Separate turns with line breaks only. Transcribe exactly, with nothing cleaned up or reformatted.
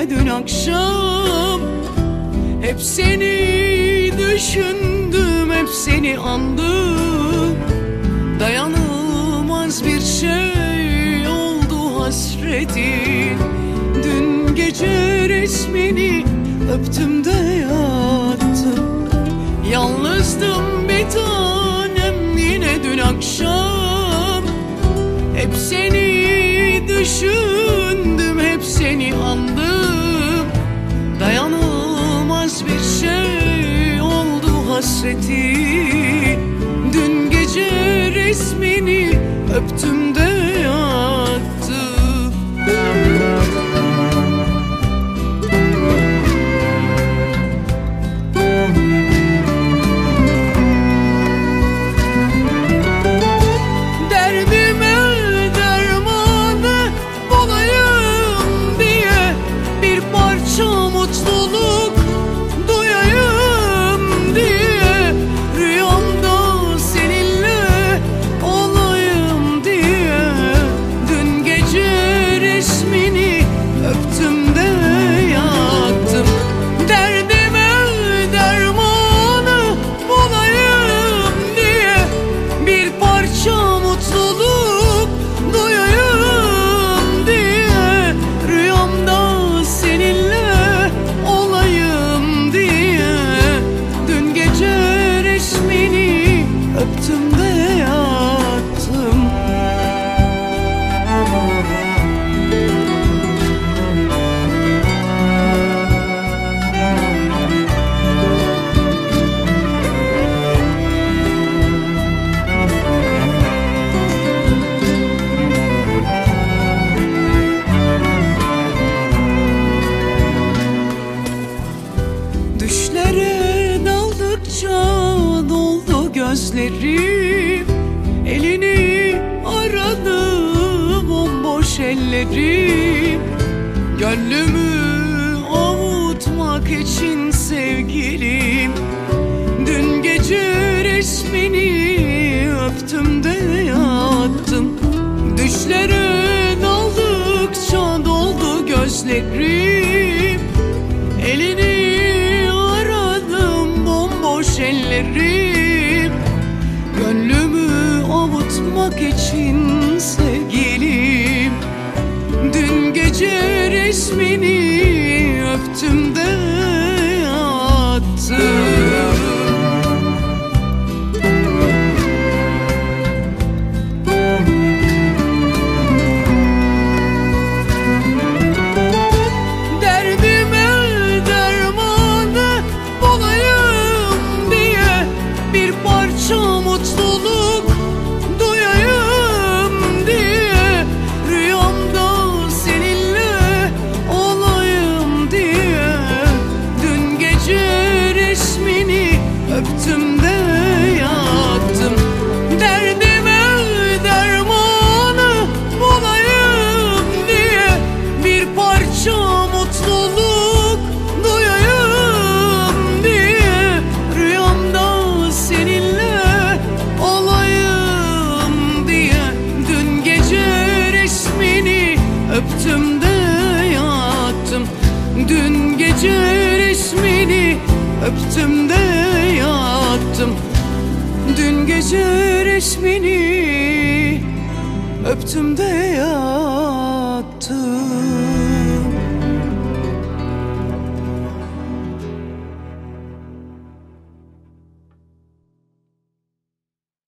yine dün akşam. Hep seni düşündüm, hep seni andım. Dayanılmaz bir şey oldu hasretin. Dün gece resmini öptüm de yattım. Yalnızdım bir tanem yine dün akşam. Hep seni düşündüm, hep seni andım. Dayanılmaz bir şey oldu hasreti. Dün gece resmini öptüm de yattım. Derdime dermanı bulayım diye bir parça mutluluk duyayım diye, rüyamda seninle olayım diye, dün gece resmini öptüm de yattım. Derdime dermanı bulayım diye bir parça mutluluk duyayım diye, rüyamda seninle olayım diye, dün gece resmini öptüm de yattım. Düşlere daldıkça doldu gözlerim. Elini aradı bomboş ellerim. Gönlümü avutmak için sevgilim, dün gece resmini öptüm de yattım. Düşlere daldıkça doldu gözlerim. Elini aradım bomboş ellerim. Gönlümü avutmak için sevgilim, dün gece resmini öptüm de yattım. Derdime dermanı bulayım diye bir parça mutluluk duyayım diye, rüyamda seninle olayım diye, dün gece resmini öptüm de yattım. Derdime dermanı bulayım diye bir parça mutluluk duyayım diye, rüyamda seninle olayım diye, dün gece resmini öptüm de yattım. Dün gece resmini öptüm de yattım. Dün gece resmini öptüm de yattım.